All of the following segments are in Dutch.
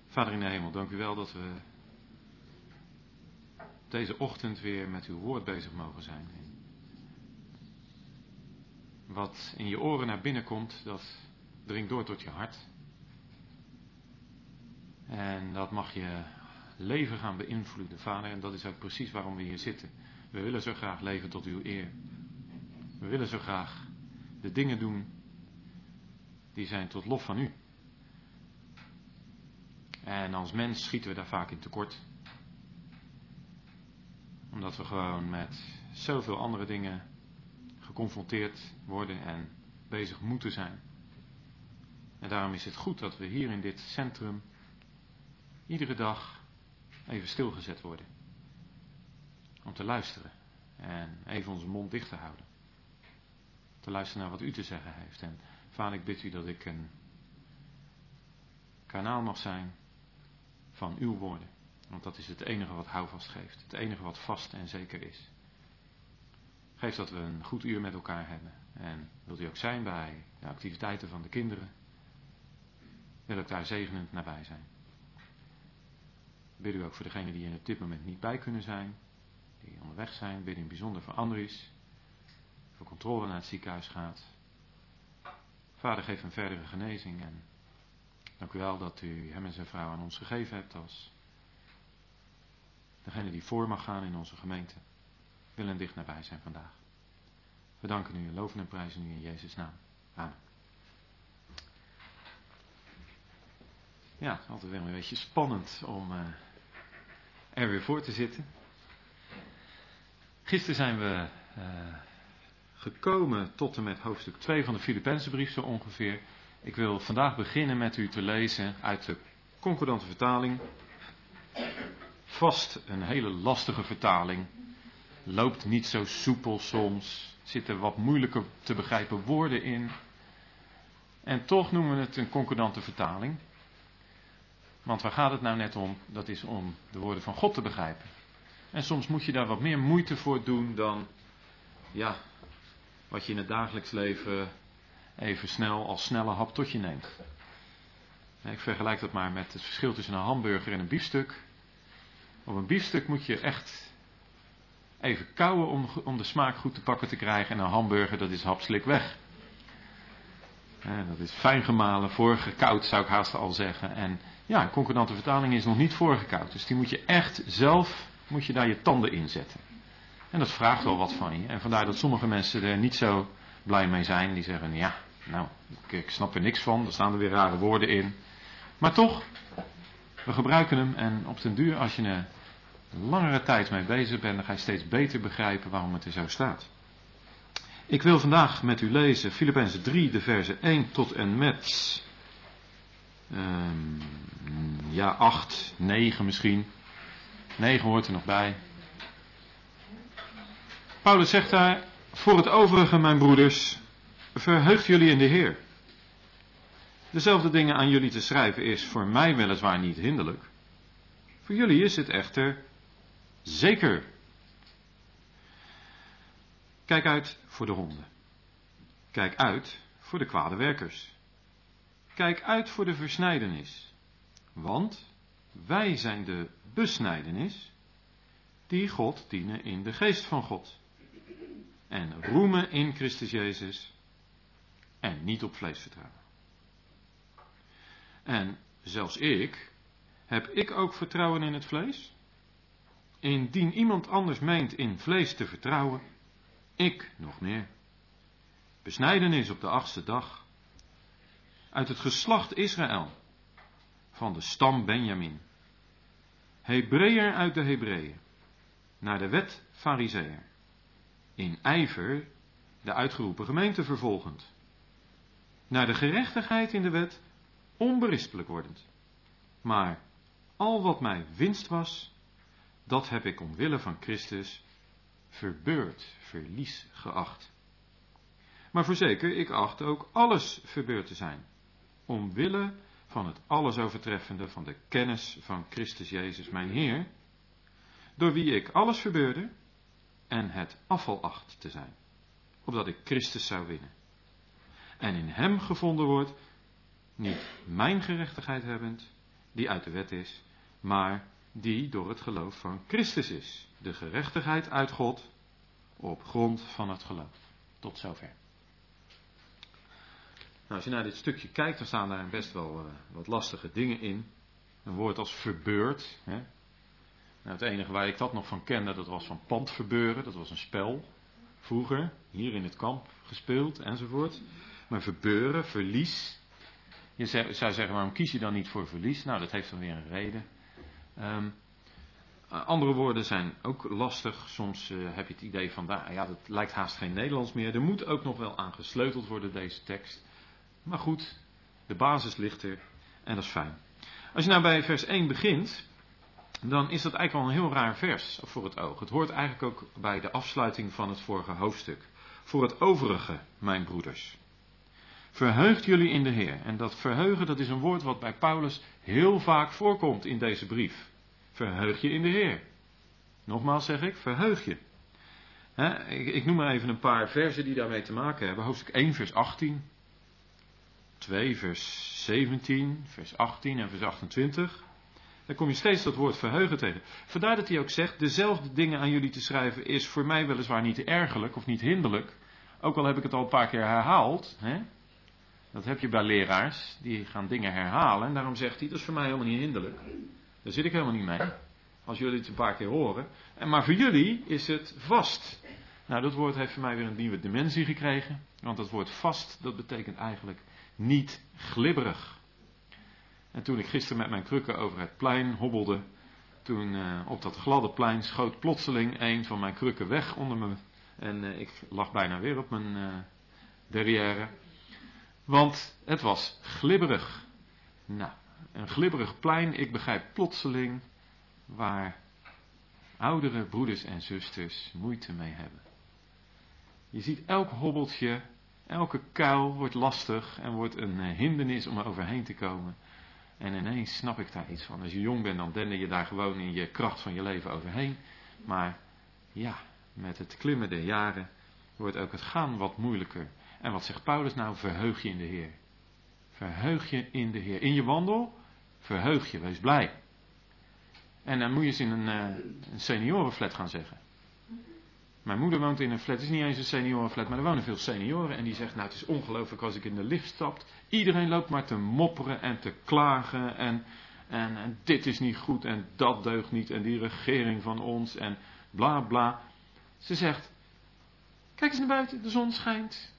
Vader in de hemel, dank u wel dat we deze ochtend weer met uw woord bezig mogen zijn. Wat in je oren naar binnen komt, dat dringt door tot je hart. En dat mag je leven gaan beïnvloeden, Vader. En dat is ook precies waarom we hier zitten. We willen zo graag leven tot uw eer. We willen zo graag de dingen doen die zijn tot lof van u. En als mens schieten we daar vaak in tekort. Omdat we gewoon met zoveel andere dingen geconfronteerd worden en bezig moeten zijn. En daarom is het goed dat we hier in dit centrum iedere dag even stilgezet worden. Om te luisteren en even onze mond dicht te houden. Te luisteren naar wat u te zeggen heeft. En Vader, ik bid u dat ik een kanaal mag zijn van uw woorden. Want dat is het enige wat houvast geeft. Het enige wat vast en zeker is. Geef dat we een goed uur met elkaar hebben. En wilt u ook zijn bij de activiteiten van de kinderen. Wil ik daar zegenend nabij zijn. Bid u ook voor degenen die er op dit moment niet bij kunnen zijn. Die onderweg zijn. Bid in bijzonder voor Andries. Voor controle naar het ziekenhuis gaat. Vader, geef een verdere genezing. En dank u wel dat u hem en zijn vrouw aan ons gegeven hebt als degene die voor mag gaan in onze gemeente. Wil en dicht nabij zijn vandaag. We danken u en loven en prijzen u in Jezus' naam. Amen. Ja, het is altijd weer een beetje spannend om er weer voor te zitten. Gisteren zijn we gekomen tot en met hoofdstuk 2 van de Filippenzenbrief zo ongeveer. Ik wil vandaag beginnen met u te lezen uit de concordante vertaling. Vast een hele lastige vertaling. Loopt niet zo soepel soms. Zitten wat moeilijker te begrijpen woorden in. En toch noemen we het een concordante vertaling. Want waar gaat het nou net om? Dat is om de woorden van God te begrijpen. En soms moet je daar wat meer moeite voor doen dan wat je in het dagelijks leven even snel als snelle hap tot je neemt. Ik vergelijk dat maar met het verschil tussen een hamburger en een biefstuk. Op een biefstuk moet je echt even kauwen om de smaak goed te pakken te krijgen. En een hamburger, dat is hapslik weg. Dat is fijn gemalen, voorgekoud zou ik haast al zeggen. En ja, een concordante vertaling is nog niet voorgekoud. Dus die moet je echt zelf, moet je daar je tanden in zetten. En dat vraagt wel wat van je. En vandaar dat sommige mensen er niet zo blij mee zijn. Die zeggen, ik snap er niks van. Er staan er weer rare woorden in. Maar toch, we gebruiken hem. En op den duur, als je er langere tijd mee bezig bent, dan ga je steeds beter begrijpen waarom het er zo staat. Ik wil vandaag met u lezen Filippenzen 3, de versen 1 tot en met 8, 9 misschien. 9 hoort er nog bij. Paulus zegt daar, voor het overige mijn broeders, verheugt jullie in de Heer. Dezelfde dingen aan jullie te schrijven is voor mij weliswaar niet hinderlijk. Voor jullie is het echter zeker. Kijk uit voor de honden. Kijk uit voor de kwade werkers. Kijk uit voor de versnijdenis. Want wij zijn de besnijdenis die God dienen in de geest van God. En roemen in Christus Jezus en niet op vlees vertrouwen. En zelfs heb ik ook vertrouwen in het vlees? Indien iemand anders meent in vlees te vertrouwen, ik nog meer. Besnijdenis op de 8e dag. Uit het geslacht Israël, van de stam Benjamin. Hebreeër uit de Hebreeën, naar de wet Farizeeër. In ijver de uitgeroepen gemeente vervolgend. Naar de gerechtigheid in de wet onberispelijk wordend. Maar al wat mij winst was, dat heb ik omwille van Christus verbeurd, verlies geacht. Maar voorzeker, ik acht ook alles verbeurd te zijn. Omwille van het alles overtreffende van de kennis van Christus Jezus mijn Heer. Door wie ik alles verbeurde en het afval acht te zijn. Opdat ik Christus zou winnen. En in hem gevonden wordt, niet mijn gerechtigheid hebbend, die uit de wet is, maar die door het geloof van Christus is. De gerechtigheid uit God op grond van het geloof. Tot zover. Nou, als je naar dit stukje kijkt, dan staan daar best wel wat lastige dingen in. Een woord als verbeurd. Hè. Nou, het enige waar ik dat nog van kende, dat was van pandverbeuren. Dat was een spel. Vroeger, hier in het kamp gespeeld enzovoort. Maar verbeuren, verlies. Je zou zeggen, waarom kies je dan niet voor verlies? Nou, dat heeft dan weer een reden. Andere woorden zijn ook lastig. Soms heb je het idee van, ja, dat lijkt haast geen Nederlands meer. Er moet ook nog wel aan gesleuteld worden, deze tekst. Maar goed, de basis ligt er en dat is fijn. Als je nou bij vers 1 begint, dan is dat eigenlijk wel een heel raar vers voor het oog. Het hoort eigenlijk ook bij de afsluiting van het vorige hoofdstuk. Voor het overige, mijn broeders. Verheugt jullie in de Heer. En dat verheugen, dat is een woord wat bij Paulus heel vaak voorkomt in deze brief. Verheug je in de Heer. Nogmaals zeg ik, verheug je. Ik noem maar even een paar versen die daarmee te maken hebben. Hoofdstuk 1 vers 18. 2 vers 17, vers 18 en vers 28. Dan kom je steeds dat woord verheugen tegen. Vandaar dat hij ook zegt, dezelfde dingen aan jullie te schrijven is voor mij weliswaar niet ergerlijk of niet hinderlijk. Ook al heb ik het al een paar keer herhaald. Hè? Dat heb je bij leraars, die gaan dingen herhalen. En daarom zegt hij, dat is voor mij helemaal niet hinderlijk. Daar zit ik helemaal niet mee. Als jullie het een paar keer horen. Maar voor jullie is het vast. Nou, dat woord heeft voor mij weer een nieuwe dimensie gekregen. Want dat woord vast, dat betekent eigenlijk niet glibberig. En toen ik gisteren met mijn krukken over het plein hobbelde, toen op dat gladde plein schoot plotseling een van mijn krukken weg onder me. En ik lag bijna weer op mijn derrière. Want het was glibberig. Nou, een glibberig plein, ik begrijp plotseling waar oudere broeders en zusters moeite mee hebben. Je ziet elk hobbeltje, elke kuil wordt lastig en wordt een hindernis om er overheen te komen. En ineens snap ik daar iets van. Als je jong bent, dan dende je daar gewoon in je kracht van je leven overheen. Maar ja, met het klimmen der jaren wordt ook het gaan wat moeilijker. En wat zegt Paulus nou? Verheug je in de Heer. Verheug je in de Heer. In je wandel, verheug je, wees blij. En dan moet je eens in een seniorenflat gaan zeggen. Mijn moeder woont in een flat, het is niet eens een seniorenflat, maar er wonen veel senioren. En die zegt, nou het is ongelooflijk als ik in de lift stap. Iedereen loopt maar te mopperen en te klagen. En dit is niet goed en dat deugt niet. En die regering van ons en bla bla. Ze zegt, kijk eens naar buiten, de zon schijnt.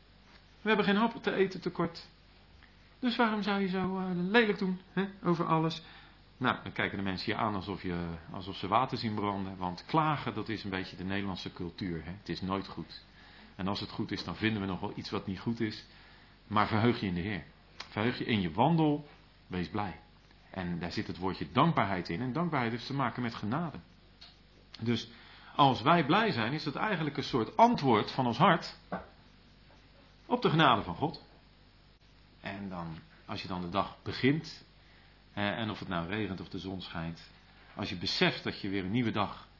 We hebben geen hap te eten tekort. Dus waarom zou je zo lelijk doen, hè, over alles? Nou, dan kijken de mensen je aan alsof ze water zien branden. Want klagen, dat is een beetje de Nederlandse cultuur. Hè? Het is nooit goed. En als het goed is, dan vinden we nog wel iets wat niet goed is. Maar verheug je in de Heer. Verheug je in je wandel, wees blij. En daar zit het woordje dankbaarheid in. En dankbaarheid heeft te maken met genade. Dus als wij blij zijn, is dat eigenlijk een soort antwoord van ons hart op de genade van God. En dan, als je dan de dag begint, en of het nou regent of de zon schijnt, als je beseft dat je weer een nieuwe dag,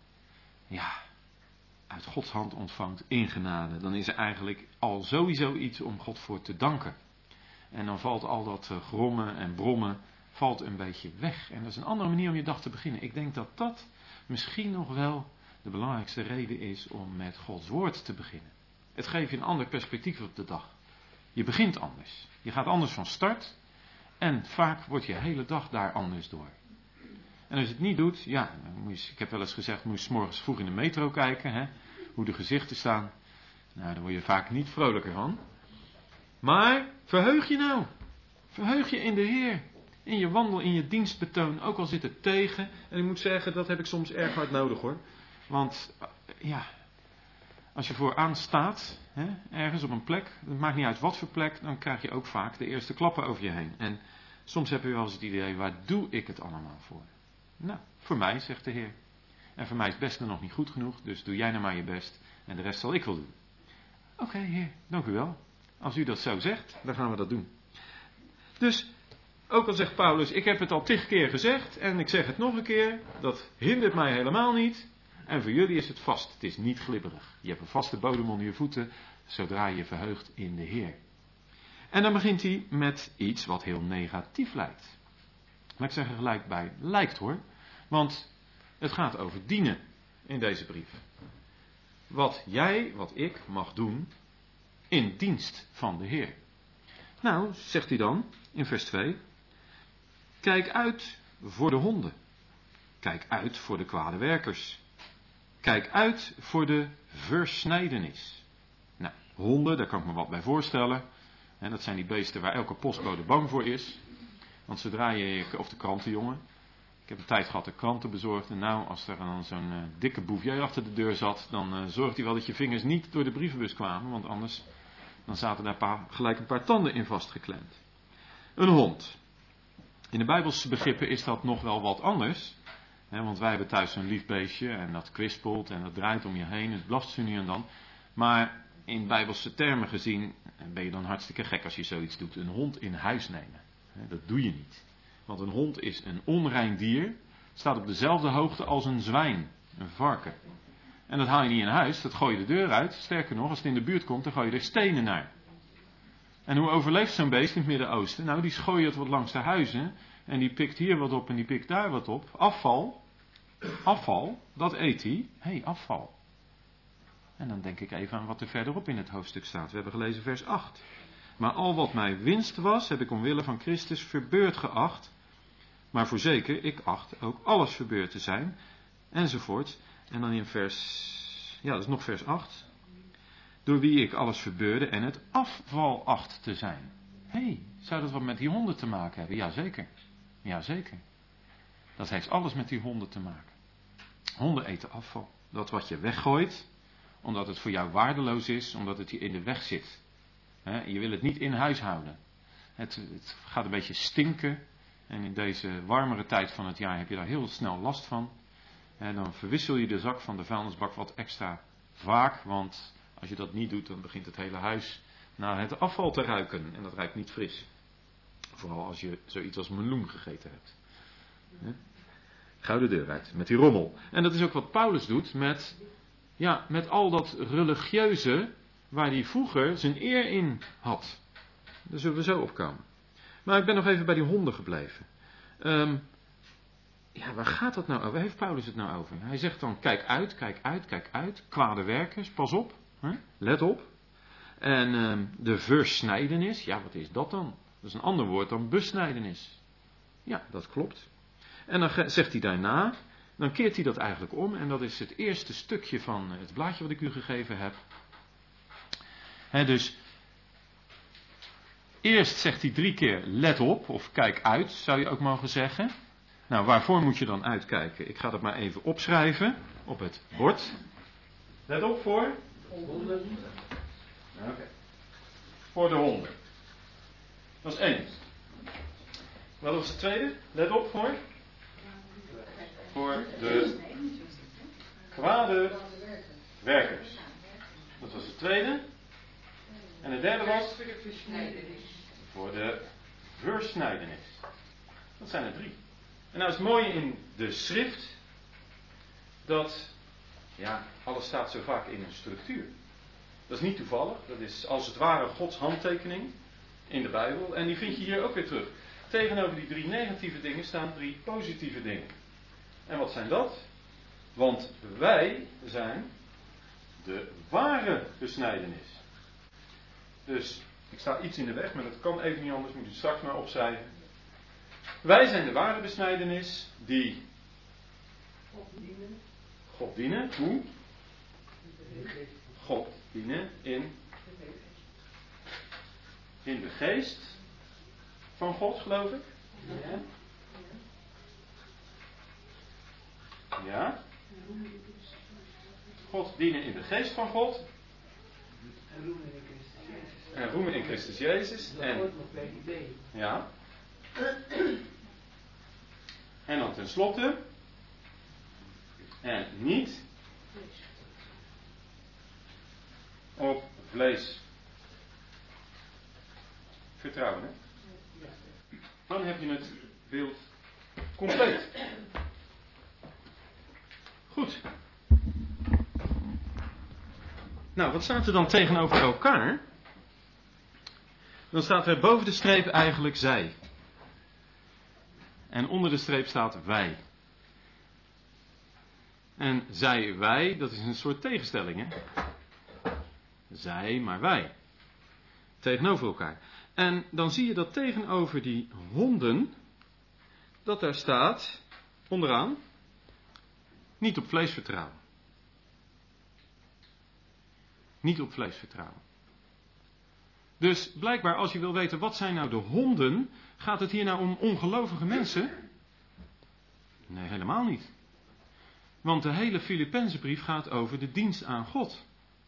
uit Gods hand ontvangt in genade, dan is er eigenlijk al sowieso iets om God voor te danken. En dan valt al dat grommen en brommen, valt een beetje weg. En dat is een andere manier om je dag te beginnen. Ik denk dat dat misschien nog wel de belangrijkste reden is om met Gods woord te beginnen. Het geeft je een ander perspectief op de dag. Je begint anders. Je gaat anders van start. En vaak wordt je hele dag daar anders door. En als je het niet doet, ik heb wel eens gezegd, moet je 's morgens vroeg in de metro kijken, hè, hoe de gezichten staan. Nou, daar word je vaak niet vrolijker van. Maar, verheug je nou. Verheug je in de Heer. In je wandel, in je dienstbetoon, ook al zit het tegen. En ik moet zeggen, dat heb ik soms erg hard nodig hoor. Want, als je vooraan staat, ergens op een plek, het maakt niet uit wat voor plek, dan krijg je ook vaak de eerste klappen over je heen. En soms heb je wel eens het idee, waar doe ik het allemaal voor? Nou, voor mij, zegt de Heer. En voor mij is het beste nog niet goed genoeg, dus doe jij nou maar je best en de rest zal ik wel doen. Oké, Heer, dank u wel. Als u dat zo zegt, dan gaan we dat doen. Dus, ook al zegt Paulus, ik heb het al 10 keer gezegd en ik zeg het nog een keer, dat hindert mij helemaal niet. En voor jullie is het vast, het is niet glibberig. Je hebt een vaste bodem onder je voeten, zodra je verheugt in de Heer. En dan begint hij met iets wat heel negatief lijkt. laat ik zeggen gelijk bij, lijkt hoor. Want het gaat over dienen in deze brief. Wat jij, wat ik mag doen in dienst van de Heer. Nou, zegt hij dan in vers 2. Kijk uit voor de honden. Kijk uit voor de kwade werkers. Kijk uit voor de versnijdenis. Nou, honden, daar kan ik me wat bij voorstellen. En dat zijn die beesten waar elke postbode bang voor is. Want zodra je, of de krantenjongen. Ik heb een tijd gehad de kranten bezorgd. En nou, als er dan zo'n dikke bouvier achter de deur zat, dan zorgt hij wel dat je vingers niet door de brievenbus kwamen. Want anders dan zaten daar gelijk een paar tanden in vastgeklemd. Een hond. In de Bijbelse begrippen is dat nog wel wat anders. Want wij hebben thuis zo'n lief beestje en dat kwispelt en dat draait om je heen. Het blaft zo nu en dan. Maar in Bijbelse termen gezien ben je dan hartstikke gek als je zoiets doet. Een hond in huis nemen. Dat doe je niet. Want een hond is een onrein dier. Staat op dezelfde hoogte als een zwijn, een varken. En dat haal je niet in huis, dat gooi je de deur uit. Sterker nog, als het in de buurt komt, dan gooi je er stenen naar. En hoe overleeft zo'n beest in het Midden-Oosten? Nou, die schooien het wat langs de huizen. En die pikt hier wat op en die pikt daar wat op. Afval, dat eet hij. Hé, afval. En dan denk ik even aan wat er verderop in het hoofdstuk staat. We hebben gelezen vers 8. Maar al wat mij winst was, heb ik omwille van Christus verbeurd geacht. Maar voorzeker, ik acht ook alles verbeurd te zijn. Enzovoort. En dan in dat is nog vers 8. Door wie ik alles verbeurde en het afval acht te zijn. Hé, zou dat wat met die honden te maken hebben? Jazeker. Jazeker. Dat heeft alles met die honden te maken. Honden eten afval. Dat wat je weggooit, omdat het voor jou waardeloos is, omdat het je in de weg zit. Je wil het niet in huis houden. Het gaat een beetje stinken. En in deze warmere tijd van het jaar heb je daar heel snel last van. En dan verwissel je de zak van de vuilnisbak wat extra vaak. Want als je dat niet doet, dan begint het hele huis naar het afval te ruiken. En dat ruikt niet fris. Vooral als je zoiets als meloen gegeten hebt. Gauw de deur uit, met die rommel. En dat is ook wat Paulus doet met al dat religieuze waar hij vroeger zijn eer in had. Daar zullen we zo op komen. Maar ik ben nog even bij die honden gebleven. Waar gaat dat nou over? Waar heeft Paulus het nou over? Hij zegt dan, kijk uit, kijk uit, kijk uit. Kwade werkers, pas op. Let op. En de versnijdenis, wat is dat dan? Dat is een ander woord dan besnijdenis. Ja, dat klopt. En dan zegt hij daarna, dan keert hij dat eigenlijk om. En dat is het eerste stukje van het blaadje wat ik u gegeven heb. Dus eerst zegt hij 3 keer let op, of kijk uit, zou je ook mogen zeggen. Nou, waarvoor moet je dan uitkijken? Ik ga dat maar even opschrijven op het bord. Let op voor? Honden. Oké. Voor de honden. Dat is 1. Wat was het tweede? Let op voor? Voor de kwade werkers. Dat was het tweede. En het derde was? Voor de versnijdenis. Dat zijn er 3. En nou is het mooie in de schrift dat alles staat zo vaak in een structuur. Dat is niet toevallig. Dat is als het ware Gods handtekening in de Bijbel. En die vind je hier ook weer terug. Tegenover die 3 negatieve dingen staan 3 positieve dingen. En wat zijn dat? Want wij zijn de ware besnijdenis. Dus ik sta iets in de weg, maar dat kan even niet anders. Moet u straks maar opschrijven. Wij zijn de ware besnijdenis die God dienen. Hoe? God dienen in de geest van God, geloof ik. Ja. God dienen in de geest van God. En roemen in Christus Jezus. Ja. En dan tenslotte. En niet op vlees vertrouwen. Hè? Dan heb je het beeld compleet. Goed. Nou, wat staat er dan tegenover elkaar? Dan staat er boven de streep eigenlijk zij. En onder de streep staat wij. En zij, wij, dat is een soort tegenstelling, hè? Zij, maar wij. Tegenover elkaar. En dan zie je dat tegenover die honden, dat daar staat, onderaan, niet op vlees vertrouwen. Niet op vlees vertrouwen. Dus blijkbaar, als je wil weten wat zijn nou de honden, gaat het hier nou om ongelovige mensen? Nee, helemaal niet. Want de hele Filippenzenbrief gaat over de dienst aan God.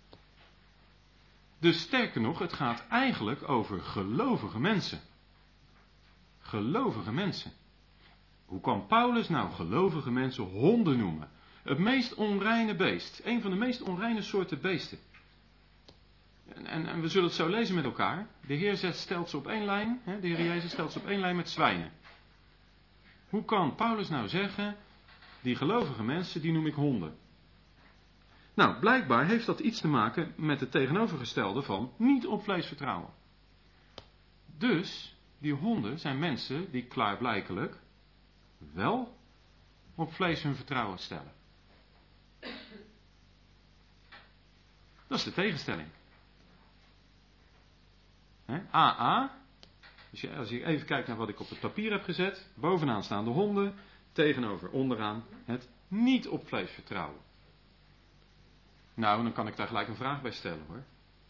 Dus sterker nog, het gaat eigenlijk over gelovige mensen. Gelovige mensen. Hoe kan Paulus nou gelovige mensen honden noemen? Het meest onreine beest. Een van de meest onreine soorten beesten. En we zullen het zo lezen met elkaar. De Heer stelt ze op één lijn. De Heer Jezus stelt ze op één lijn met zwijnen. Hoe kan Paulus nou zeggen, die gelovige mensen, die noem ik honden? Nou, blijkbaar heeft dat iets te maken met het tegenovergestelde van niet op vlees vertrouwen. Dus, die honden zijn mensen die klaarblijkelijk wel op vlees hun vertrouwen stellen. Dat is de tegenstelling. AA, als je even kijkt naar wat ik op het papier heb gezet, bovenaan staan de honden, tegenover onderaan het niet op vlees vertrouwen. Nou, dan kan ik daar gelijk een vraag bij stellen hoor.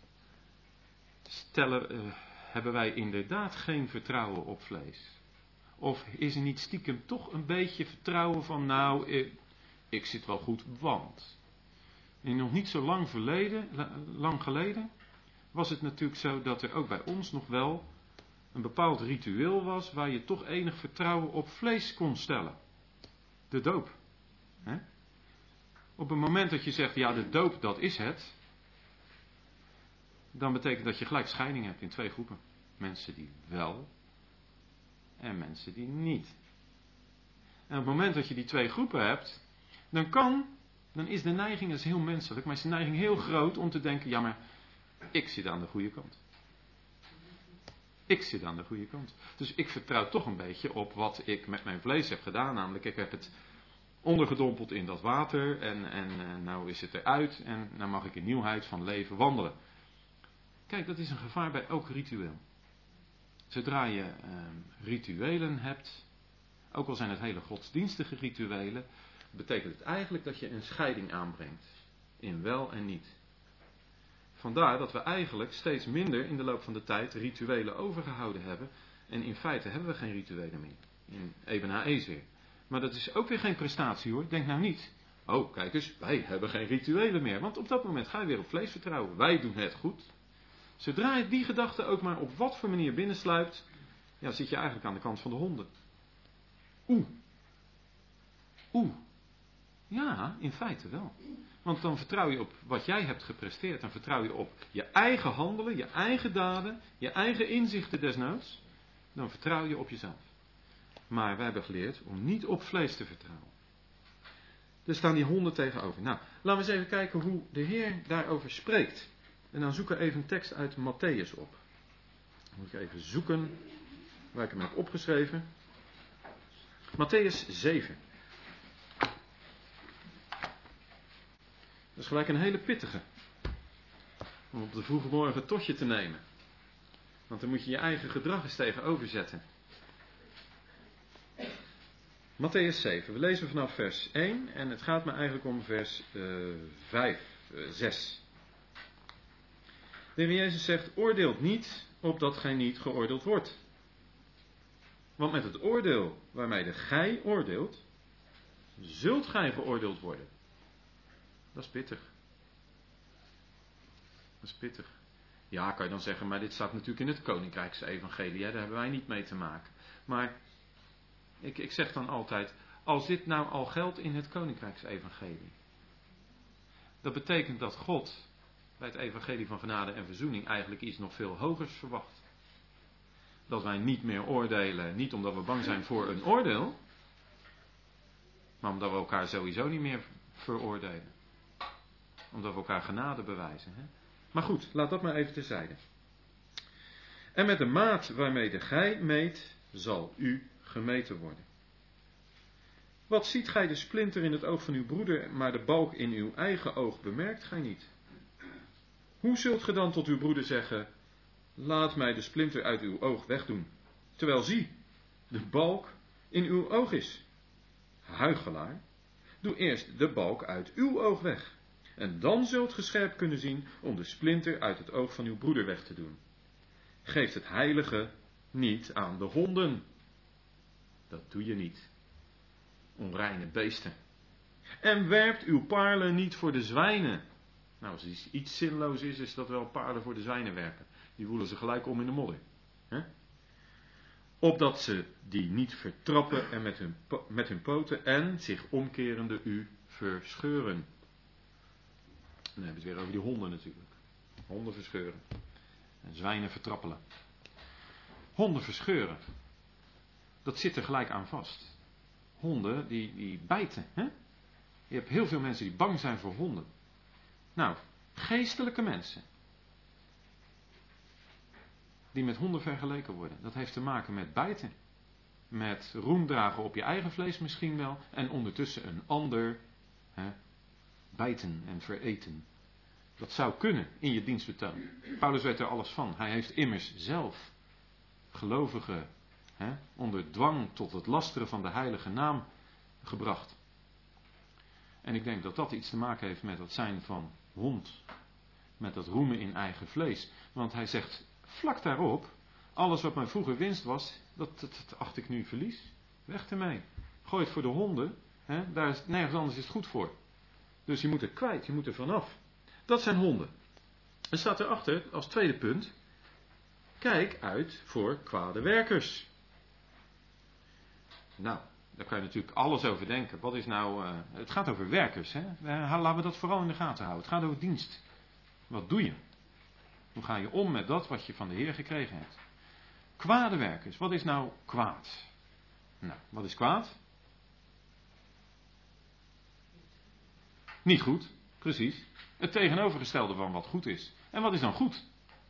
Hebben wij inderdaad geen vertrouwen op vlees? Of is er niet stiekem toch een beetje vertrouwen van, nou, ik zit wel goed, want. En nog niet zo lang geleden, was het natuurlijk zo dat er ook bij ons nog wel een bepaald ritueel was, waar je toch enig vertrouwen op vlees kon stellen. De doop. Op het moment dat je zegt, ja, de doop, dat is het, dan betekent dat je gelijk scheiding hebt in twee groepen. Mensen die wel en mensen die niet. En op het moment dat je die twee groepen hebt, dan is de neiging, dat is heel menselijk, maar is de neiging heel groot om te denken, ja, maar ik zit aan de goede kant. Ik zit aan de goede kant. Dus ik vertrouw toch een beetje op wat ik met mijn vlees heb gedaan. Namelijk, ik heb het ondergedompeld in dat water en nou is het eruit en nou mag ik in nieuwheid van leven wandelen. Kijk, dat is een gevaar bij elk ritueel. Zodra je rituelen hebt, ook al zijn het hele godsdienstige rituelen, betekent het eigenlijk dat je een scheiding aanbrengt in wel en niet. Vandaar dat we eigenlijk steeds minder in de loop van de tijd rituelen overgehouden hebben. En in feite hebben we geen rituelen meer. In Eben Haezer. Maar dat is ook weer geen prestatie hoor. Denk nou niet. Oh, kijk eens, wij hebben geen rituelen meer. Want op dat moment ga je weer op vlees vertrouwen. Wij doen het goed. Zodra je die gedachte ook maar op wat voor manier binnensluipt, ja, zit je eigenlijk aan de kant van de honden. Oeh. Ja, in feite wel. Want dan vertrouw je op wat jij hebt gepresteerd. Dan vertrouw je op je eigen handelen, je eigen daden, je eigen inzichten desnoods. Dan vertrouw je op jezelf. Maar wij hebben geleerd om niet op vlees te vertrouwen. Er staan die honden tegenover. Nou, laten we eens even kijken hoe de Heer daarover spreekt. En dan zoeken we even een tekst uit Mattheüs op. Dan moet ik even zoeken waar ik hem heb opgeschreven. Mattheüs 7. Dat is gelijk een hele pittige. Om op de vroege morgen tot je te nemen. Want dan moet je je eigen gedrag eens tegenover zetten. Mattheüs 7. We lezen vanaf vers 1. En het gaat me eigenlijk om vers 6. De Heer Jezus zegt, oordeelt niet, opdat gij niet geoordeeld wordt. Want met het oordeel waarmee gij oordeelt, zult gij geoordeeld worden. Dat is pittig. Dat is pittig. Ja, kan je dan zeggen, maar dit staat natuurlijk in het Koninkrijksevangelie. Daar hebben wij niet mee te maken. Maar ik zeg dan altijd, als dit nou al geldt in het Koninkrijksevangelie. Dat betekent dat God bij het evangelie van genade en verzoening eigenlijk iets nog veel hogers verwacht. Dat wij niet meer oordelen, niet omdat we bang zijn voor een oordeel, maar omdat we elkaar sowieso niet meer veroordelen. Omdat we elkaar genade bewijzen. Hè? Maar goed, laat dat maar even terzijde. En met de maat waarmee gij meet, zal u gemeten worden. Wat ziet gij de splinter in het oog van uw broeder, maar de balk in uw eigen oog bemerkt gij niet? Hoe zult ge dan tot uw broeder zeggen, laat mij de splinter uit uw oog wegdoen, terwijl zie, de balk in uw oog is? Huichelaar, doe eerst de balk uit uw oog weg, en dan zult ge scherp kunnen zien om de splinter uit het oog van uw broeder weg te doen. Geef het heilige niet aan de honden. Dat doe je niet. Onreine beesten. En werpt uw paarlen niet voor de zwijnen. Nou, als iets zinloos is, is dat wel paarlen voor de zwijnen werpen. Die woelen ze gelijk om in de modder. Opdat ze die niet vertrappen en met hun poten en zich omkerende u verscheuren. Dan hebben we het weer over die honden natuurlijk. Honden verscheuren. En zwijnen vertrappelen. Honden verscheuren. Dat zit er gelijk aan vast. Honden die bijten. Hè? Je hebt heel veel mensen die bang zijn voor honden. Nou, geestelijke mensen. Die met honden vergeleken worden. Dat heeft te maken met bijten. Met roem dragen op je eigen vlees misschien wel. En ondertussen een ander bijten en vereten. Dat zou kunnen in je dienstbetoon. Paulus weet er alles van. Hij heeft immers zelf gelovigen onder dwang tot het lasteren van de heilige naam gebracht. En ik denk dat dat iets te maken heeft met het zijn van hond. Met dat roemen in eigen vlees. Want hij zegt vlak daarop, alles wat mij vroeger winst was, dat acht ik nu verlies. Weg ermee. Gooi het voor de honden. Daar is nergens anders is het goed voor. Dus je moet er kwijt, je moet er vanaf. Dat zijn honden. Er staat erachter, als tweede punt, kijk uit voor kwade werkers. Nou, daar kan je natuurlijk alles over denken. Wat is nou, het gaat over werkers. Laten we dat vooral in de gaten houden. Het gaat over dienst. Wat doe je? Hoe ga je om met dat wat je van de Heer gekregen hebt? Kwade werkers, wat is nou kwaad? Nou, wat is kwaad? Niet goed, precies. Het tegenovergestelde van wat goed is. En wat is dan goed?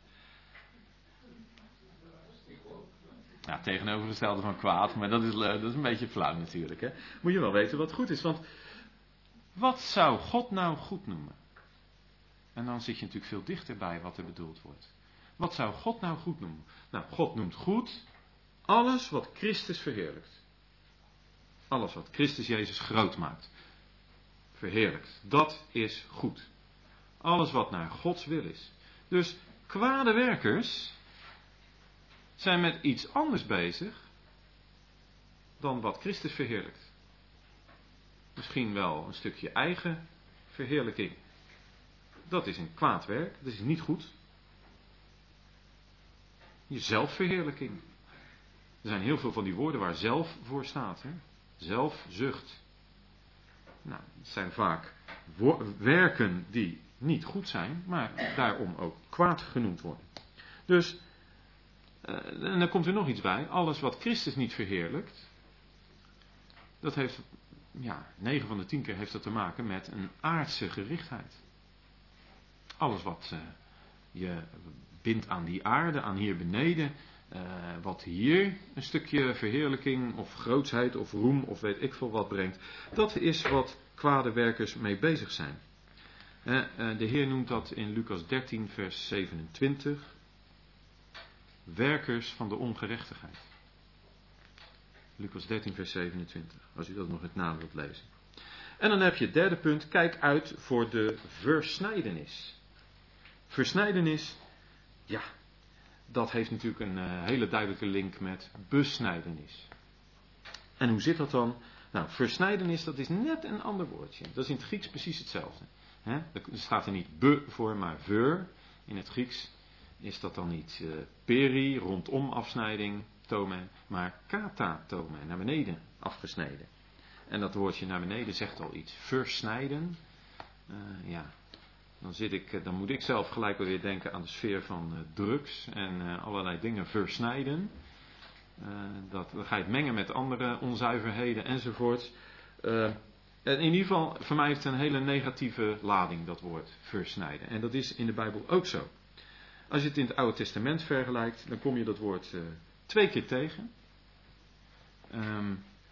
Ja, tegenovergestelde van kwaad, maar dat is een beetje flauw natuurlijk. Hè? Moet je wel weten wat goed is. Want wat zou God nou goed noemen? En dan zit je natuurlijk veel dichter bij wat er bedoeld wordt. Wat zou God nou goed noemen? Nou, God noemt goed alles wat Christus verheerlijkt. Alles wat Christus Jezus groot maakt. Verheerlijkt. Dat is goed. Alles wat naar Gods wil is. Dus kwade werkers zijn met iets anders bezig dan wat Christus verheerlijkt. Misschien wel een stukje eigen verheerlijking. Dat is een kwaad werk, dat is niet goed. Je zelfverheerlijking. Er zijn heel veel van die woorden waar zelf voor staat. Hè? Zelfzucht. Nou, het zijn vaak werken die niet goed zijn, maar daarom ook kwaad genoemd worden. Dus, en dan komt er nog iets bij. Alles wat Christus niet verheerlijkt, dat heeft, 9 van de 10 keer heeft dat te maken met een aardse gerichtheid. Alles wat je bindt aan die aarde, aan hier beneden, wat hier een stukje verheerlijking of grootsheid of roem of weet ik veel wat brengt, dat is wat kwade werkers mee bezig zijn. De Heer noemt dat in Lucas 13 vers 27, werkers van de ongerechtigheid. Lucas 13 vers 27, als u dat nog met name wilt lezen. En dan heb je het derde punt, kijk uit voor de versnijdenis. Versnijdenis, ja, dat heeft natuurlijk een hele duidelijke link met besnijdenis. En hoe zit dat dan? Nou, versnijdenis, dat is net een ander woordje. Dat is in het Grieks precies hetzelfde. Er staat er niet be voor, maar ver. In het Grieks is dat dan niet peri, rondom afsnijding, tomen, maar kata tomen, naar beneden afgesneden. En dat woordje naar beneden zegt al iets. Versnijden, dan moet ik zelf gelijk wel weer denken aan de sfeer van drugs en allerlei dingen versnijden. Dan ga je het mengen met andere onzuiverheden enzovoort. En in ieder geval, voor mij heeft het een hele negatieve lading, dat woord versnijden. En dat is in de Bijbel ook zo. Als je het in het Oude Testament vergelijkt, dan kom je dat woord 2 keer tegen.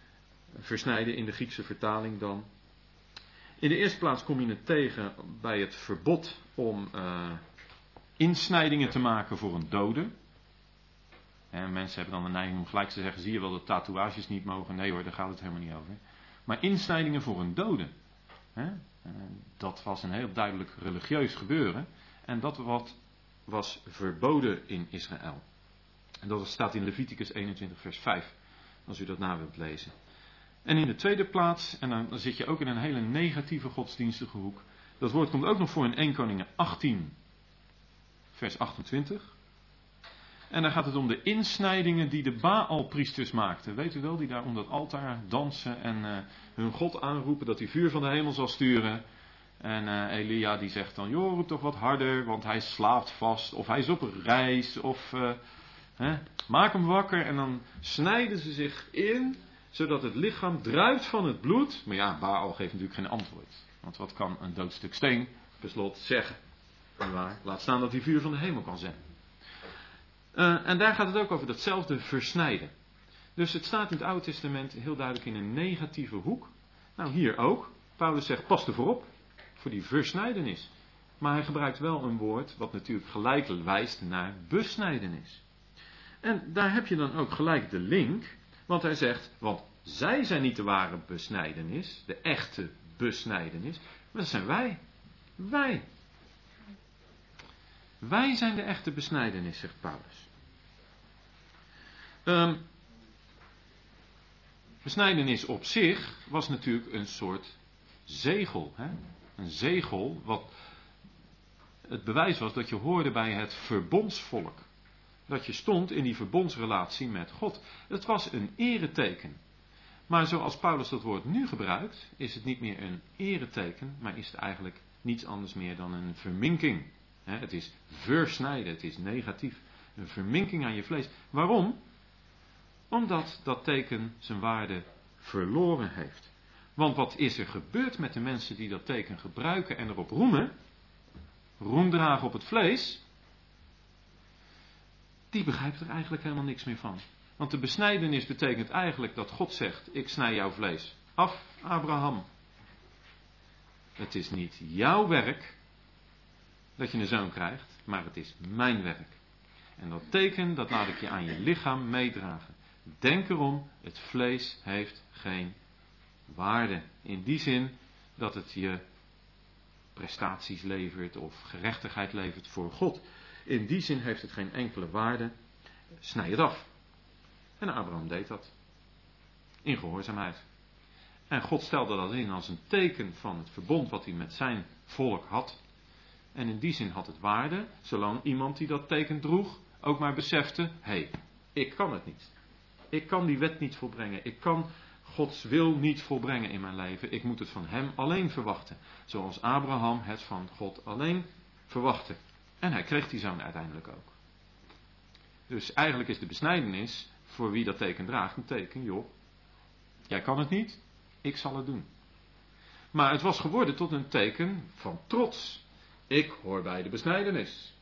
versnijden in de Griekse vertaling dan. In de eerste plaats kom je het tegen bij het verbod om insnijdingen te maken voor een dode. En mensen hebben dan de neiging om gelijk te zeggen, zie je wel dat tatoeages niet mogen? Nee hoor, daar gaat het helemaal niet over. Maar insnijdingen voor een dode. Dat was een heel duidelijk religieus gebeuren. En dat was verboden in Israël. En dat staat in Leviticus 21 vers 5. Als u dat na wilt lezen. En in de tweede plaats, en dan zit je ook in een hele negatieve godsdienstige hoek. Dat woord komt ook nog voor in 1 Koningen 18 vers 28. En dan gaat het om de insnijdingen die de Baalpriesters maakten. Weet u wel, die daar om dat altaar dansen en hun God aanroepen dat hij vuur van de hemel zal sturen. En Elia die zegt dan, joh, roep toch wat harder, want hij slaapt vast. Of hij is op reis, of maak hem wakker. En dan snijden ze zich in, zodat het lichaam druipt van het bloed. Maar ja, Baal geeft natuurlijk geen antwoord. Want wat kan een dood stuk steen per slot zeggen? Laat staan dat hij vuur van de hemel kan zijn. En daar gaat het ook over datzelfde versnijden. Dus het staat in het Oude Testament heel duidelijk in een negatieve hoek. Nou, hier ook. Paulus zegt, pas ervoor op, voor die versnijdenis. Maar hij gebruikt wel een woord wat natuurlijk gelijk wijst naar besnijdenis. En daar heb je dan ook gelijk de link. Want hij zegt, want zij zijn niet de ware besnijdenis, de echte besnijdenis. Maar dat zijn wij. Wij. Wij zijn de echte besnijdenis, zegt Paulus. Besnijdenis op zich was natuurlijk een soort zegel. Een zegel wat het bewijs was dat je hoorde bij het verbondsvolk. Dat je stond in die verbondsrelatie met God. Het was een ereteken. Maar zoals Paulus dat woord nu gebruikt, is het niet meer een ereteken, maar is het eigenlijk niets anders meer dan een verminking. Het is versnijden, het is negatief. Een verminking aan je vlees. Waarom? Omdat dat teken zijn waarde verloren heeft. Want wat is er gebeurd met de mensen die dat teken gebruiken en erop roemen? Roem dragen op het vlees. Die begrijpt er eigenlijk helemaal niks meer van. Want de besnijdenis betekent eigenlijk dat God zegt, ik snij jouw vlees af, Abraham. Het is niet jouw werk dat je een zoon krijgt, maar het is mijn werk. En dat teken, dat laat ik je aan je lichaam meedragen. Denk erom, het vlees heeft geen waarde. In die zin dat het je prestaties levert of gerechtigheid levert voor God. In die zin heeft het geen enkele waarde. Snij het af. En Abraham deed dat. In gehoorzaamheid. En God stelde dat in als een teken van het verbond wat hij met zijn volk had. En in die zin had het waarde, zolang iemand die dat teken droeg ook maar besefte, hé, ik kan het niet. Ik kan die wet niet volbrengen. Ik kan Gods wil niet volbrengen in mijn leven. Ik moet het van hem alleen verwachten. Zoals Abraham het van God alleen verwachtte. En hij kreeg die zoon uiteindelijk ook. Dus eigenlijk is de besnijdenis, voor wie dat teken draagt, een teken, joh, jij kan het niet, ik zal het doen. Maar het was geworden tot een teken van trots. Ik hoor bij de besnijdenis.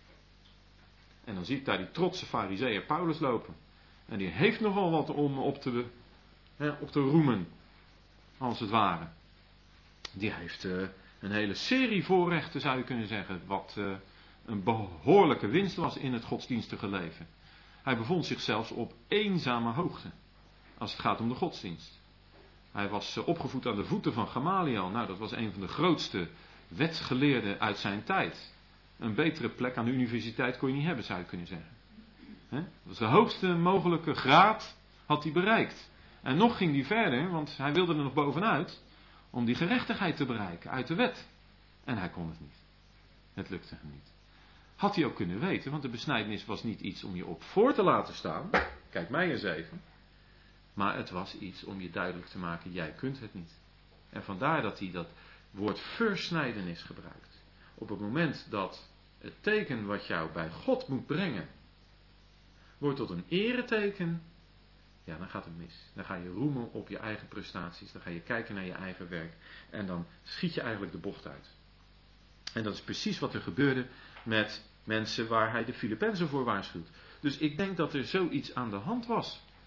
En dan zie ik daar die trotse farizeeër Paulus lopen. En die heeft nogal wat om op te roemen, als het ware. Die heeft een hele serie voorrechten, zou je kunnen zeggen, wat een behoorlijke winst was in het godsdienstige leven. Hij bevond zich zelfs op eenzame hoogte, als het gaat om de godsdienst. Hij was opgevoed aan de voeten van Gamaliel. Nou, dat was een van de grootste wetsgeleerden uit zijn tijd. Een betere plek aan de universiteit kon je niet hebben, zou je kunnen zeggen. Dat was de hoogste mogelijke graad had hij bereikt. En nog ging hij verder, want hij wilde er nog bovenuit, om die gerechtigheid te bereiken uit de wet. En hij kon het niet. Het lukte hem niet. Had hij ook kunnen weten, want de besnijdenis was niet iets om je op voor te laten staan. Kijk mij eens even. Maar het was iets om je duidelijk te maken, jij kunt het niet. En vandaar dat hij dat woord versnijdenis gebruikt. Op het moment dat het teken wat jou bij God moet brengen, wordt tot een ereteken, ja, dan gaat het mis. Dan ga je roemen op je eigen prestaties, dan ga je kijken naar je eigen werk en dan schiet je eigenlijk de bocht uit. En dat is precies wat er gebeurde met mensen waar hij de Filippenzen voor waarschuwt. Dus ik denk dat er zoiets aan de hand was.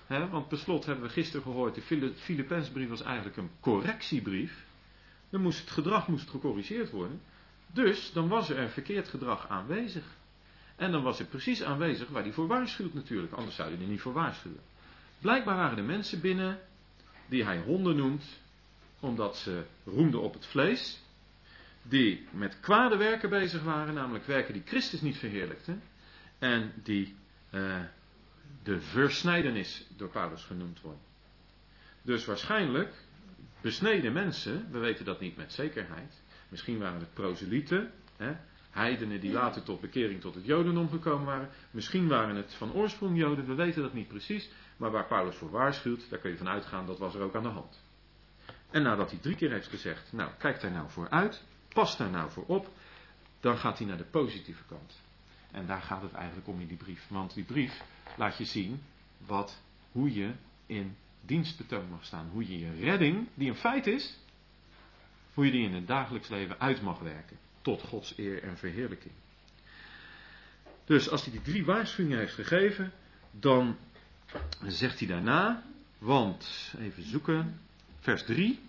Want per slot hebben we gisteren gehoord, de Filippenzenbrief was eigenlijk een correctiebrief. Het gedrag moest gecorrigeerd worden. Dus dan was er een verkeerd gedrag aanwezig. En dan was het precies aanwezig waar hij voor waarschuwt natuurlijk. Anders zou hij er niet voor waarschuwen. Blijkbaar waren er mensen binnen die hij honden noemt, omdat ze roemden op het vlees. Die met kwade werken bezig waren, namelijk werken die Christus niet verheerlijkten. En die de versnijdenis door Paulus genoemd worden. Dus waarschijnlijk besneden mensen, we weten dat niet met zekerheid. Misschien waren het proselieten, heidenen die later tot bekering tot het jodendom gekomen waren. Misschien waren het van oorsprong joden, we weten dat niet precies. Maar waar Paulus voor waarschuwt, daar kun je van uitgaan, dat was er ook aan de hand. En nadat hij 3 keer heeft gezegd, nou kijk daar nou voor uit, pas daar nou voor op, dan gaat hij naar de positieve kant. En daar gaat het eigenlijk om in die brief. Want die brief laat je zien hoe je in dienstbetoon mag staan. Hoe je je redding, die een feit is, hoe je die in het dagelijks leven uit mag werken. Tot Gods eer en verheerlijking. Dus als hij die 3 waarschuwingen heeft gegeven, dan zegt hij daarna, want, even zoeken, vers 3.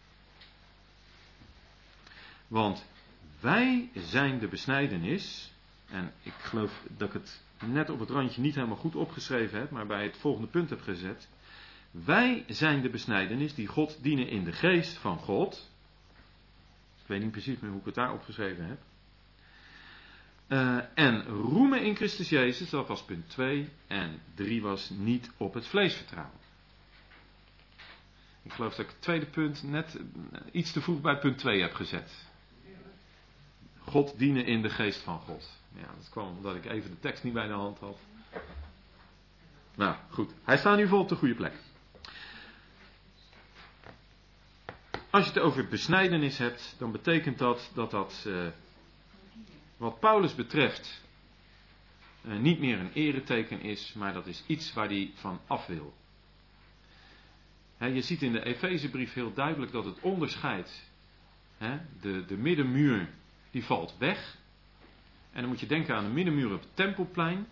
Want wij zijn de besnijdenis, en ik geloof dat ik het net op het randje niet helemaal goed opgeschreven heb, maar bij het volgende punt heb gezet. Wij zijn de besnijdenis die God dienen in de geest van God. Ik weet niet precies meer hoe ik het daar opgeschreven heb. En roemen in Christus Jezus, dat was punt 2. En 3 was niet op het vlees vertrouwen. Ik geloof dat ik het tweede punt net iets te vroeg bij punt 2 heb gezet. God dienen in de geest van God. Ja, dat kwam omdat ik even de tekst niet bij de hand had. Nou, goed. Hij staat nu vol op de goede plek. Als je het over besnijdenis hebt, dan betekent dat wat Paulus betreft niet meer een ereteken is, maar dat is iets waar hij van af wil. Je ziet in de Efezebrief heel duidelijk dat het onderscheid, de middenmuur, die valt weg. En dan moet je denken aan de middenmuur op het Tempelplein.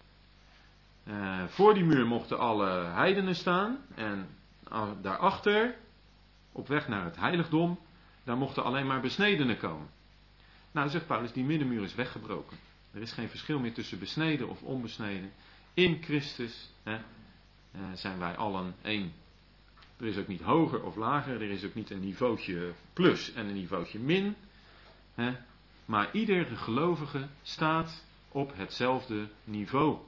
Voor die muur mochten alle heidenen staan. En daarachter, op weg naar het heiligdom, daar mochten alleen maar besnedenen komen. Nou, zegt Paulus, die middenmuur is weggebroken. Er is geen verschil meer tussen besneden of onbesneden. In Christus zijn wij allen één. Er is ook niet hoger of lager, er is ook niet een niveautje plus en een niveautje min. Maar iedere gelovige staat op hetzelfde niveau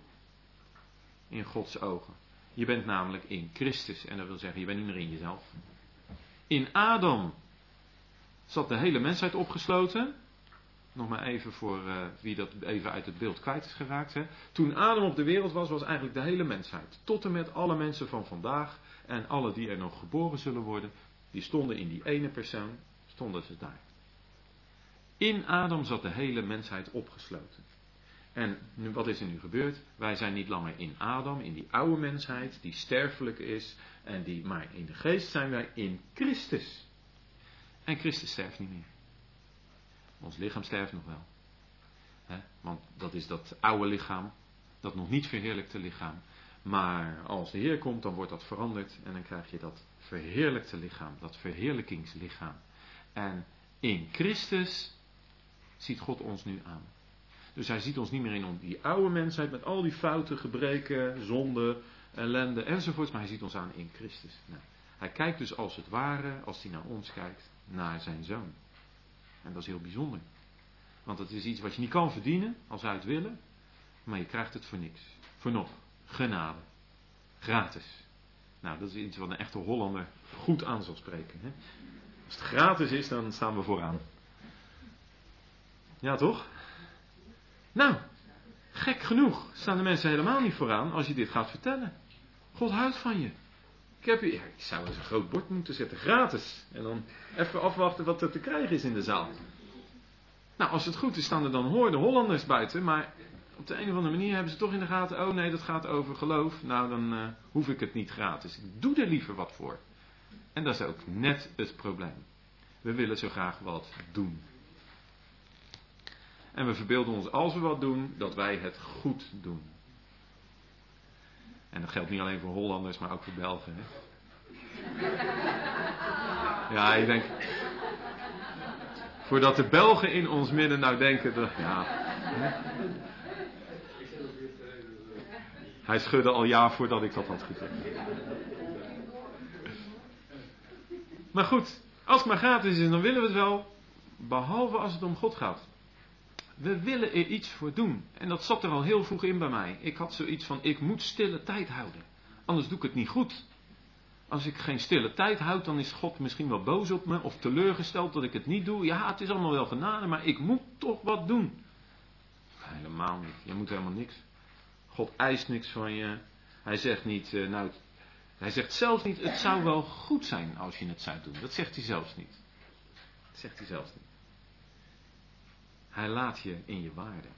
in Gods ogen. Je bent namelijk in Christus en dat wil zeggen, je bent niet meer in jezelf. In Adam zat de hele mensheid opgesloten. Nog maar even voor wie dat even uit het beeld kwijt is geraakt. Toen Adam op de wereld was, was eigenlijk de hele mensheid. Tot en met alle mensen van vandaag en alle die er nog geboren zullen worden, die stonden in die ene persoon, stonden ze daar. In Adam zat de hele mensheid opgesloten. En nu, wat is er nu gebeurd? Wij zijn niet langer in Adam, in die oude mensheid, die sterfelijk is, maar in de geest zijn wij in Christus. En Christus sterft niet meer. Ons lichaam sterft nog wel. Want dat is dat oude lichaam, dat nog niet verheerlijkte lichaam. Maar als de Heer komt, dan wordt dat veranderd en dan krijg je dat verheerlijkte lichaam, dat verheerlijkingslichaam. En in Christus ziet God ons nu aan. Dus hij ziet ons niet meer in die oude mensheid met al die fouten, gebreken, zonden, ellende enzovoorts. Maar hij ziet ons aan in Christus. Nou, hij kijkt dus als het ware, als hij naar ons kijkt, naar zijn zoon. En dat is heel bijzonder. Want het is iets wat je niet kan verdienen, als hij het willen. Maar je krijgt het voor niks. Voor nog. Genade. Gratis. Nou, dat is iets wat een echte Hollander goed aan zal spreken. Hè? Als het gratis is, dan staan we vooraan. Ja, toch? Nou, gek genoeg staan de mensen helemaal niet vooraan als je dit gaat vertellen. God houdt van je. Ik zou eens een groot bord moeten zetten, gratis. En dan even afwachten wat er te krijgen is in de zaal. Nou, als het goed is, staan er dan hoorden Hollanders buiten, maar op de een of andere manier hebben ze toch in de gaten, oh nee, dat gaat over geloof. Nou, dan hoef ik het niet gratis. Ik doe er liever wat voor. En dat is ook net het probleem. We willen zo graag wat doen. En we verbeelden ons, als we wat doen, dat wij het goed doen. En dat geldt niet alleen voor Hollanders, maar ook voor Belgen. Hè? Ja, ik denk... Voordat de Belgen in ons midden nou denken... Dat, ja, hij schudde al ja voordat ik dat had gezegd. Maar goed, als het maar gratis is, dan willen we het wel. Behalve als het om God gaat. We willen er iets voor doen. En dat zat er al heel vroeg in bij mij. Ik had zoiets van, ik moet stille tijd houden. Anders doe ik het niet goed. Als ik geen stille tijd houd, dan is God misschien wel boos op me. Of teleurgesteld dat ik het niet doe. Ja, het is allemaal wel genade, maar ik moet toch wat doen. Helemaal niet. Je moet helemaal niks. God eist niks van je. Hij zegt niet, hij zegt zelfs niet, het zou wel goed zijn als je het zou doen. Dat zegt hij zelfs niet. Dat zegt hij zelfs niet. Hij laat je in je waarde.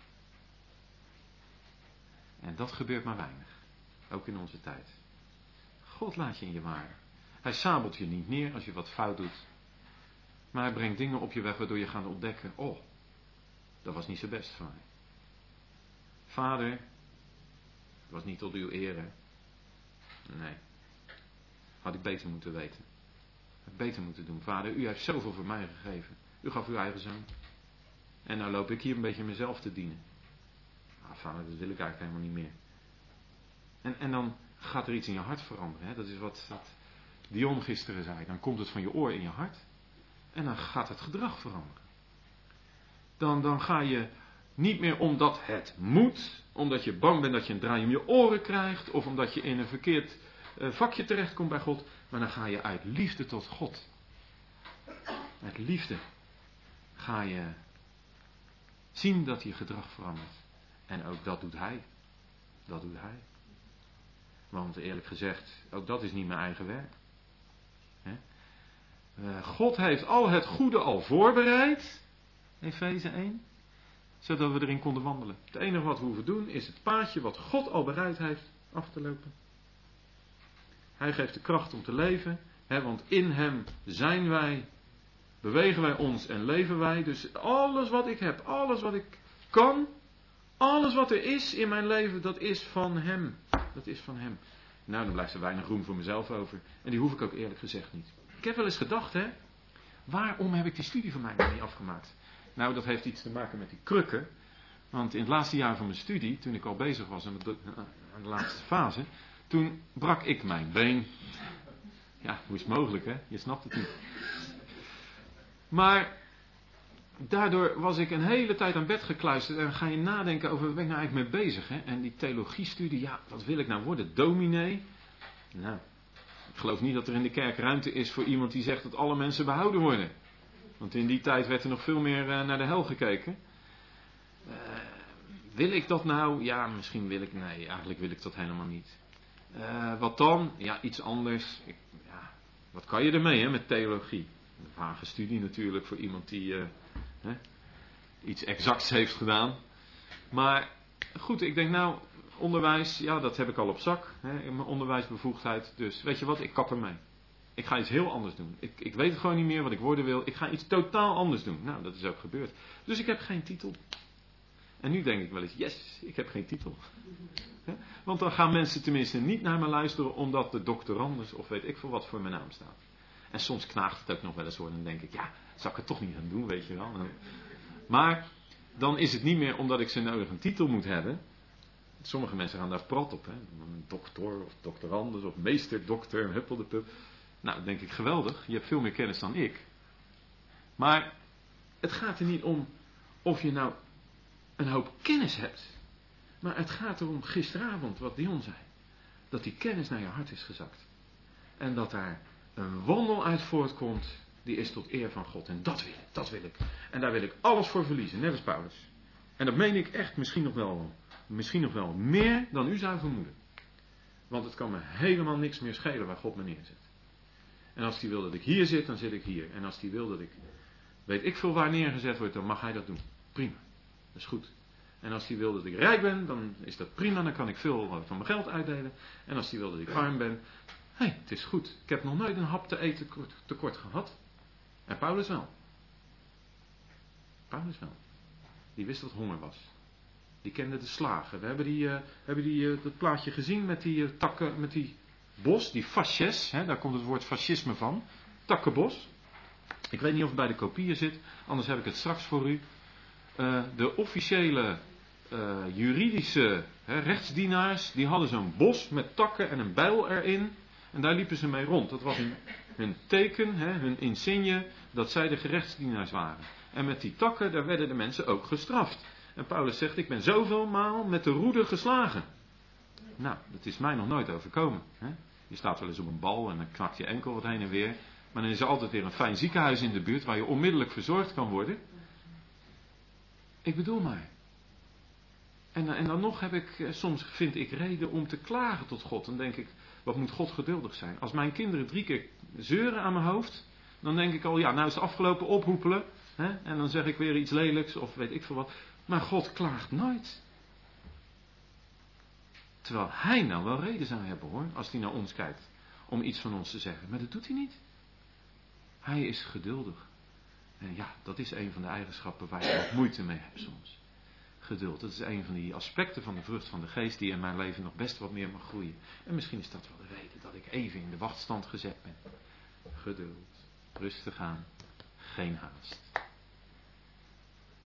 En dat gebeurt maar weinig. Ook in onze tijd. God laat je in je waarde. Hij sabelt je niet neer als je wat fout doet. Maar hij brengt dingen op je weg waardoor je gaat ontdekken. Oh, dat was niet zo best van mij. Vader, het was niet tot uw eer. Nee. Had ik beter moeten weten. Had ik beter moeten doen. Vader, u heeft zoveel voor mij gegeven. U gaf uw eigen zoon. En nou loop ik hier een beetje mezelf te dienen. Vader, dat wil ik eigenlijk helemaal niet meer. En dan gaat er iets in je hart veranderen. Hè? Dat is wat Dion gisteren zei. Dan komt het van je oor in je hart. En dan gaat het gedrag veranderen. Dan ga je niet meer omdat het moet. Omdat je bang bent dat je een draai om je oren krijgt. Of omdat je in een verkeerd vakje terechtkomt bij God. Maar dan ga je uit liefde tot God. Uit liefde ga je zien dat je gedrag verandert. En ook dat doet hij. Dat doet hij. Want eerlijk gezegd, ook dat is niet mijn eigen werk. God heeft al het goede al voorbereid. Efeze 1. Zodat we erin konden wandelen. Het enige wat we hoeven doen is het paadje wat God al bereid heeft af te lopen. Hij geeft de kracht om te leven. Want in hem zijn wij, bewegen wij ons en leven wij. Dus alles wat ik heb, alles wat ik kan, alles wat er is in mijn leven, dat is van hem. Dat is van hem. Nou, dan blijft er weinig roem voor mezelf over. En die hoef ik ook eerlijk gezegd niet. Ik heb wel eens gedacht, waarom heb ik die studie van mij nog niet afgemaakt? Nou, dat heeft iets te maken met die krukken. Want in het laatste jaar van mijn studie, toen ik al bezig was aan de laatste fase, toen brak ik mijn been. Ja, hoe is het mogelijk, hè? Je snapt het niet. Maar daardoor was ik een hele tijd aan bed gekluisterd. En dan ga je nadenken over, waar ben ik nou eigenlijk mee bezig? Hè? En die theologiestudie, ja, wat wil ik nou worden? Dominee? Nou, ik geloof niet dat er in de kerk ruimte is voor iemand die zegt dat alle mensen behouden worden. Want in die tijd werd er nog veel meer naar de hel gekeken. Wil ik dat nou? Ja, misschien wil ik, nee, eigenlijk wil ik dat helemaal niet. Wat dan? Ja, iets anders. Wat kan je ermee, met theologie? Een vage studie natuurlijk voor iemand die iets exacts heeft gedaan. Maar goed, ik denk nou, onderwijs, ja, dat heb ik al op zak. In mijn onderwijsbevoegdheid. Dus weet je wat, ik kap ermee. Ik ga iets heel anders doen. Ik weet gewoon niet meer wat ik worden wil. Ik ga iets totaal anders doen. Nou, dat is ook gebeurd. Dus ik heb geen titel. En nu denk ik wel eens, yes, ik heb geen titel. Want dan gaan mensen tenminste niet naar me luisteren omdat de doctorandus of weet ik veel wat voor mijn naam staat. En soms knaagt het ook nog wel eens hoor. Dan denk ik, ja, zal ik het toch niet gaan doen, weet je wel. Maar dan is het niet meer omdat ik zo nodig een titel moet hebben. Sommige mensen gaan daar prat op. Een doctor of doctorandus of meesterdokter, huppeldepup. Nou, dan denk ik, geweldig. Je hebt veel meer kennis dan ik. Maar het gaat er niet om of je nou een hoop kennis hebt. Maar het gaat erom gisteravond, wat Dion zei. Dat die kennis naar je hart is gezakt. En dat daar een wandel uit voortkomt, die is tot eer van God. En dat wil ik. En daar wil ik alles voor verliezen, net als Paulus. En dat meen ik echt misschien nog wel meer dan u zou vermoeden. Want het kan me helemaal niks meer schelen waar God me neerzet. En als hij wil dat ik hier zit, dan zit ik hier. En als hij wil dat ik, weet ik veel waar neergezet word, dan mag hij dat doen. Prima. Dat is goed. En als hij wil dat ik rijk ben, dan is dat prima. Dan kan ik veel van mijn geld uitdelen. En als hij wil dat ik arm ben, het is goed. Ik heb nog nooit een hap te eten tekort gehad. En Paulus wel. Paulus wel. Die wist wat honger was. Die kende de slagen. We hebben dat plaatje gezien met die takken, met die bos, die fasces. Daar komt het woord fascisme van. Takkenbos. Ik weet niet of het bij de kopieën zit, anders heb ik het straks voor u. De officiële juridische rechtsdienaars, die hadden zo'n bos met takken en een bijl erin. En daar liepen ze mee rond. Dat was hun teken, hun insigne, dat zij de gerechtsdienaars waren. En met die takken, daar werden de mensen ook gestraft. En Paulus zegt, ik ben zoveel maal met de roede geslagen. Nou, dat is mij nog nooit overkomen. Je staat wel eens op een bal en dan knakt je enkel wat heen en weer. Maar dan is er altijd weer een fijn ziekenhuis in de buurt waar je onmiddellijk verzorgd kan worden. Ik bedoel maar. En dan nog soms vind ik reden om te klagen tot God. Dan denk ik, wat moet God geduldig zijn. Als mijn kinderen 3 keer zeuren aan mijn hoofd, dan denk ik al, ja, nou is het afgelopen, ophoepelen. En dan zeg ik weer iets lelijks of weet ik veel wat. Maar God klaagt nooit. Terwijl hij nou wel reden zou hebben hoor, als hij naar ons kijkt, om iets van ons te zeggen. Maar dat doet hij niet. Hij is geduldig. En ja, dat is een van de eigenschappen waar ik nog moeite mee heb soms. Geduld, dat is een van die aspecten van de vrucht van de geest die in mijn leven nog best wat meer mag groeien. En misschien is dat wel de reden dat ik even in de wachtstand gezet ben. Geduld, rustig aan, geen haast.